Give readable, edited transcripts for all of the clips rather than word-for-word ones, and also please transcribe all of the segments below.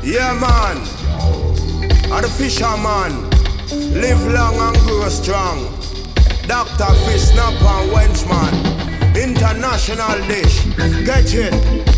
Yeah, man. I'm the fisherman. Live long and grow strong. Dr. Fish, Snap and Wenchman. International dish. Get it?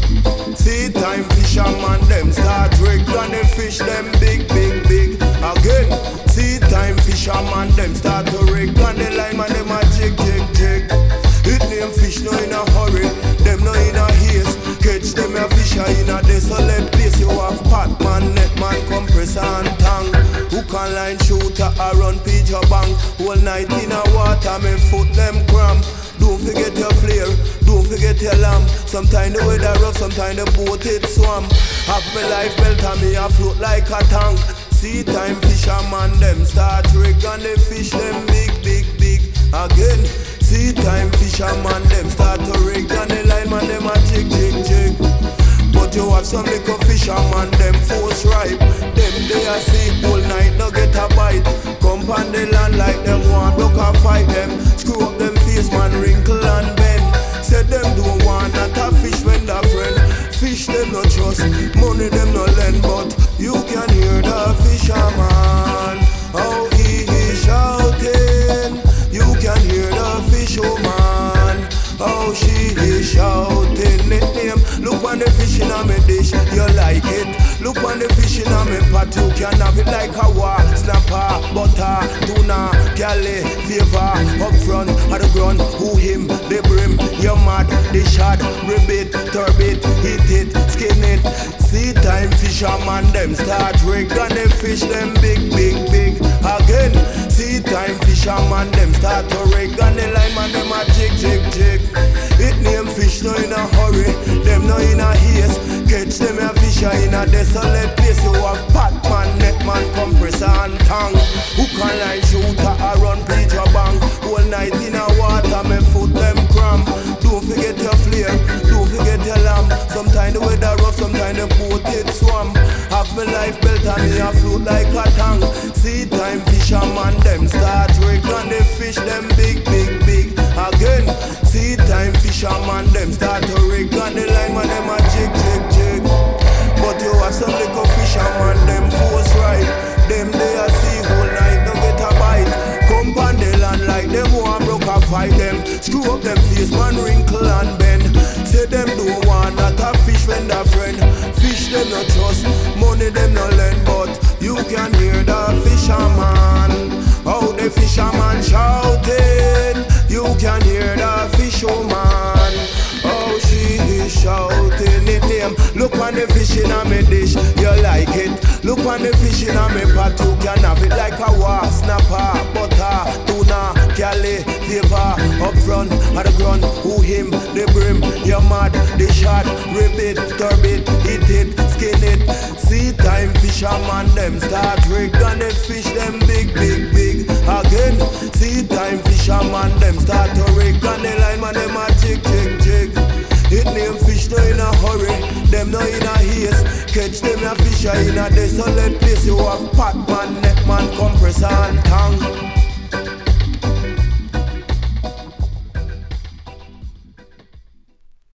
See time fisherman, them start rig and the fish them big, big, big. Again, see time fisherman, them start to rig and the line man them a jig, jig, jig. It name fish no in a hurry, them no in a haste. Catch them a fisher in a desolate place. You have pot man, net man, compressor and tang. Hook and line shooter, a run pigeon bank. Whole night in a water, me foot them cramp. Don't forget your flare, don't forget your lamb. Sometimes the weather rough, sometimes the boat it swam. Have my life belt and me a float like a tank. See time fisherman, them start rig and the fish them big, big, big. Again, see time fisherman, them start to rig and the line man them a jig, jig, jig. But you have some little fisherman, them force ripe. Them they a sleep all night, no get a bite. Come on the land like them want, look and fight them. Screw up them face man, wrinkle and bend. Say them don't want not a fish when the friend. Fish them no trust, money them no lend. But you can hear the fisherman, how he is shouting. You can hear the fisherman, how she is shouting. Nickname, look on the fish in a me dish, you like it. Look on the fish in a me pot, you can have it like a war. Snapper, butter, tuna, galley, fever. Up front, at the ground, who him, the brim. You mad, the shad, ribbit, turbid, hit it, skin it. See time fisherman, them start rig and the fish them big, big, big. Again, see time fisherman, them start to rig and the line man them a jig, jig, jig. It name fish no in a hurry, them no in a haste. Catch them a fisher in a desolate place. You have pot man, net man, compressor and tang. Hook and line shooter, a run pigeon bank. Whole night in a water, me foot them cramp. Don't forget your flare, don't forget your lamb. Sometimes the weather rough, sometimes the boat it swam. Have my life belt and me a float like a tang. See time fisherman, them start rig and the fish them big, big, big. Again, see time fisherman, them start to rig and the line man them a jig, jig, jig. But you have some little fisherman, them force right. Them they a see whole night, no get a bite. Come on the land like them want broke a fight them. Screw up them face man, wrinkle and bend. Say them don't want not a fish when the friend. Fish them no trust, money them no lend. But you can hear the fisherman, how the fisherman shouting. You can hear the fisherman, how she is shouting. It name, look on the fish in a me dish, you like it. Look on the fish in a me pot, you can have it like a war. Snapper, butter, tuna, galley, fever. Up front, at the ground, who him, the brim. You mad, the shad, ribbit, turbid, hit it, skin it. See time fisherman, them start rig and the fish them big, big, big. Again, see time fisherman, them start to rig and the line man them a jig, jig, jig. It name fish no in a hurry, them no in a haste. Catch them a fisher in a desolate place. You have pot man, net man, compressor and tang.